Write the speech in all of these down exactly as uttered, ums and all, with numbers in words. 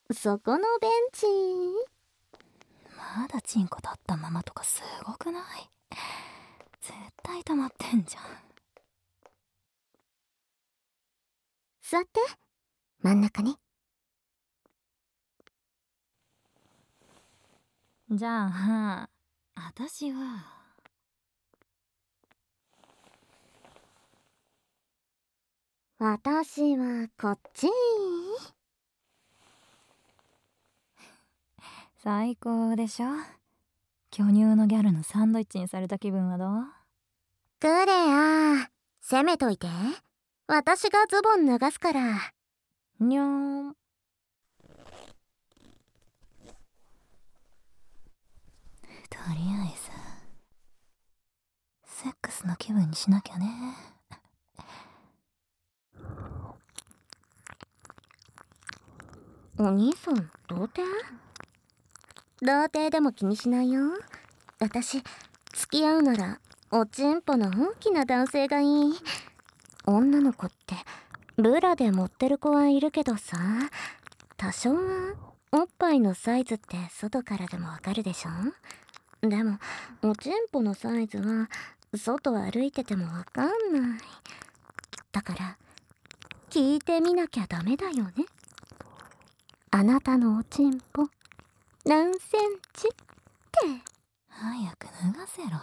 そこのベンチ。 まだチンコ立ったままとかすごくない？絶対溜まってんじゃん。 座って、真ん中ね。 じゃあ私は私はこっち。 最高でしょ。巨乳のギャルのサンドイッチにされた気分はどう？ クレア、攻めといて。私がズボン脱がすから。 にょーん。とりあえずセックスの気分にしなきゃね。 お兄さん、童貞？童貞でも気にしないよ。私、付き合うならおちんぽの大きな男性がいい。女の子ってブラで持ってる子はいるけどさ、多少はおっぱいのサイズって外からでもわかるでしょ。でもおちんぽのサイズは外歩いててもわかんない。だから聞いてみなきゃダメだよね。あなたのおちんぽ何センチって。 早く脱がせろよ。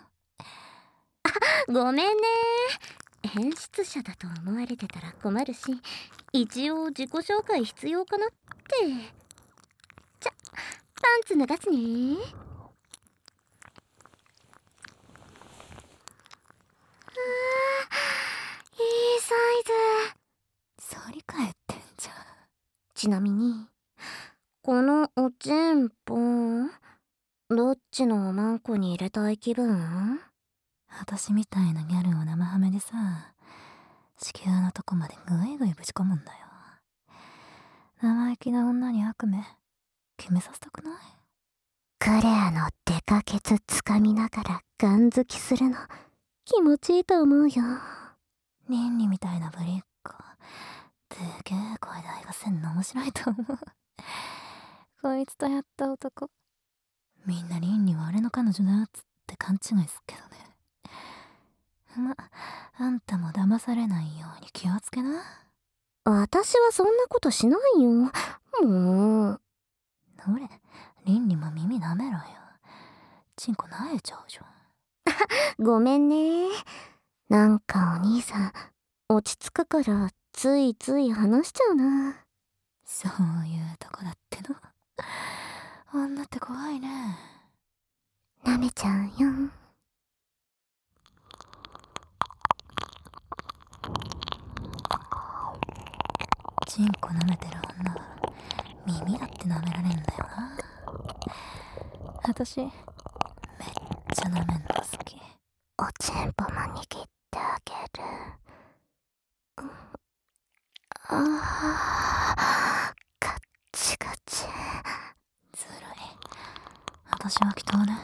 ごめんね。変質者だと思われてたら困るし、一応自己紹介必要かなって。じゃ、パンツ脱がすね。あー、いいサイズ。 反り返ってんじゃん。 ちなみにこのおちんぽどっちのおまんこに入れたい気分？ 私みたいなギャルを生ハメでさ、子宮のとこまでグイグイぶち込むんだよ。生意気な女に悪夢決めさせたくない？ クレアのデカケツつかみながらガン付きするの気持ちいいと思うよ。 ニンニみたいなぶりっ子でけえ声で愛がせんの面白いと思う。こいつとやった男、みんなリンリは俺の彼女だっつって勘違いすっけどね。ま、あんたも騙されないように気をつけな。 私はそんなことしないよ。もう。 ほれ、リンリも耳舐めろよ。チンコなえちゃうじゃん。ごめんね。なんかお兄さん落ち着くからついつい話しちゃうな。 そういうとこだっての。女って怖いね。 舐めちゃうよ。 チンコ舐めてる女は耳だって舐められんだよな。私めっちゃ舐めんの好き。 おちんぽも握ってあげる。ああ、ガッチガチ。 ずるい。私は祈祷ね。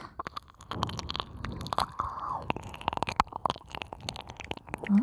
ん？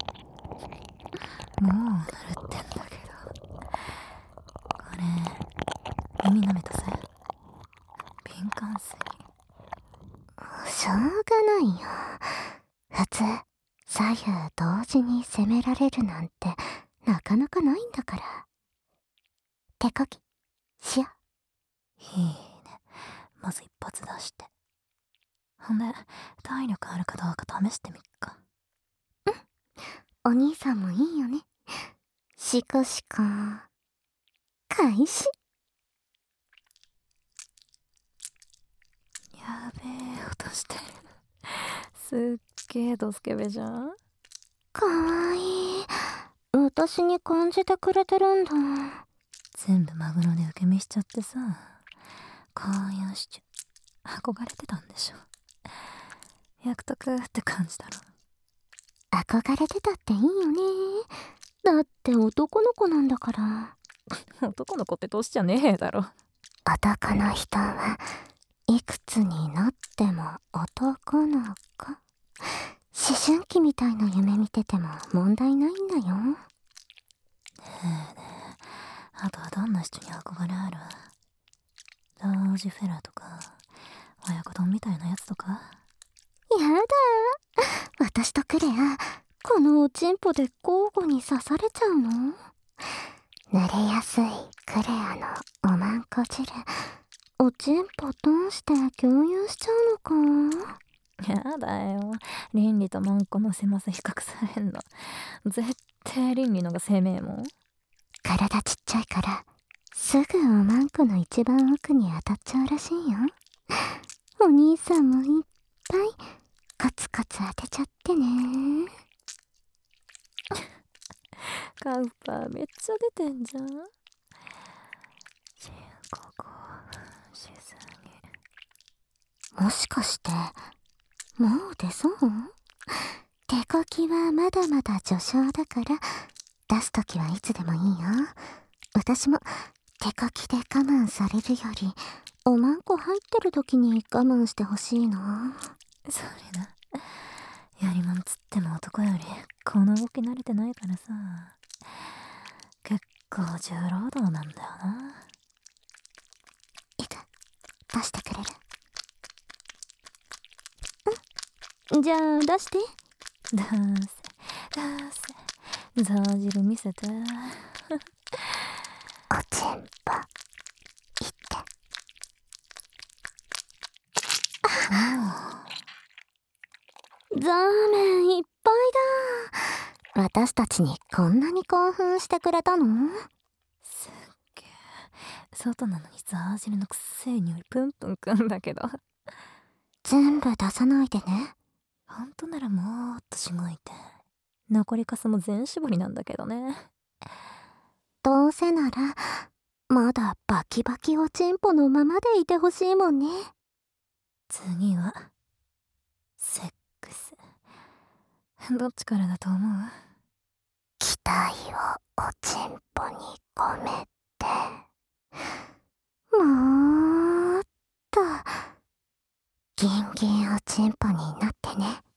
もうぬるってんだけど。これ耳舐めたぜ。敏感すぎ。 しょうがないよ。普通左右同時に攻められるなんてなかなかないんだから。手こぎしよ。 いいね。まず一発出して。ほんで体力あるかどうか試してみっか。 うん、お兄さんもいいよね。シコシコ開始。 やべえ音してる。すっげえドスケベじゃん。 かわいい。私に感じてくれてるんだ。 全部マグロで受け身しちゃってさ、こういうシチュ憧れてたんでしょ。役得って感じだろ。 憧れてたっていいよね。だって男の子なんだから。 男の子って年じゃねえだろ。 男の人はいくつになっても男の子。思春期みたいな夢見てても問題ないんだよ。 ねえねえ、 あとはどんな人に憧れある？ジョージ・フェラーとか親子丼みたいなやつとか？ やだー、私とクレアこのおちんぽで交互に刺されちゃうの？濡れやすいクレアのおまんこ汁、おちんぽ通して共有しちゃうのか？ やだよ、倫理とマンコの狭さ比較されんの。絶対倫理のが生命もん。 体ちっちゃいからすぐおまんこの一番奥に当たっちゃうらしいよ。お兄さんもいっぱいコツコツ当てちゃってね。 カウパーめっちゃ出てんじゃん。深呼吸しすぎ。 もしかしてもう出そう？手こきはまだまだ序章だから出すときはいつでもいいよ。私も手こきで我慢されるよりおまんこ入ってる時に我慢してほしいな。 それな、やりまんつっても男よりこの動き慣れてないからさ、結構重労働なんだよな。 いく、出してくれる？ん？じゃあ出して。 出せ出せ、ザー汁見せて。 おちんぽいって。ザーメンいっぱいだ。私たちにこんなに興奮してくれたの？ すっげえ、外なのにザー汁のくせえ匂いプンプンくんだけど。 全部出さないでね。 ほんとならもーっとしごいて、残りかすも全絞りなんだけどね。 どうせならまだバキバキおちんぽのままでいてほしいもんね。 次はセックス。どっちからだと思う？ 期待をおちんぽに込めて、もーっとギンギンおちんぽになってね。